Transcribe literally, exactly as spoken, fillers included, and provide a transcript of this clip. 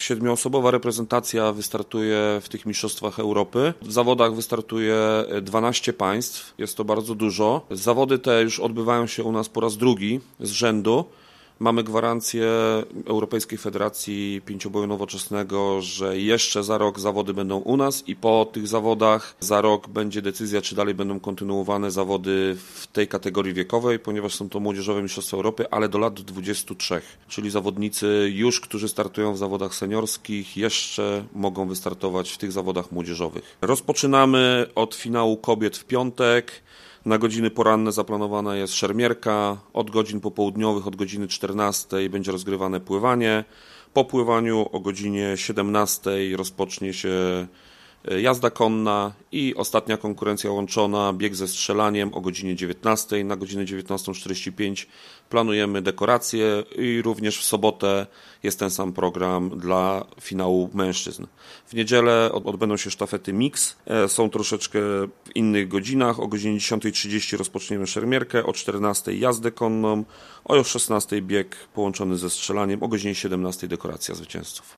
Siedmioosobowa reprezentacja wystartuje w tych mistrzostwach Europy. W zawodach wystartuje dwanaście państw, jest to bardzo dużo. Zawody te już odbywają się u nas po raz drugi z rzędu. Mamy gwarancję Europejskiej Federacji Pięcioboju Nowoczesnego, że jeszcze za rok zawody będą u nas i po tych zawodach za rok będzie decyzja, czy dalej będą kontynuowane zawody w tej kategorii wiekowej, ponieważ są to młodzieżowe mistrzostwa Europy, ale do lat dwudziestu trzech. Czyli zawodnicy już, którzy startują w zawodach seniorskich, jeszcze mogą wystartować w tych zawodach młodzieżowych. Rozpoczynamy od finału kobiet w piątek. Na godziny poranne zaplanowana jest szermierka, od godzin popołudniowych, od godziny czternastej będzie rozgrywane pływanie. Po pływaniu o godzinie siedemnastej rozpocznie się jazda konna i ostatnia konkurencja łączona, bieg ze strzelaniem o godzinie dziewiętnastej. Na godzinę dziewiętnastą czterdzieści pięć planujemy dekoracje i również w sobotę jest ten sam program dla finału mężczyzn. W niedzielę odbędą się sztafety mix, są troszeczkę w innych godzinach. O godzinie dziesiątej trzydzieści rozpoczniemy szermierkę, o czternastej jazdę konną, o szesnastej bieg połączony ze strzelaniem, o godzinie siedemnastej dekoracja zwycięzców.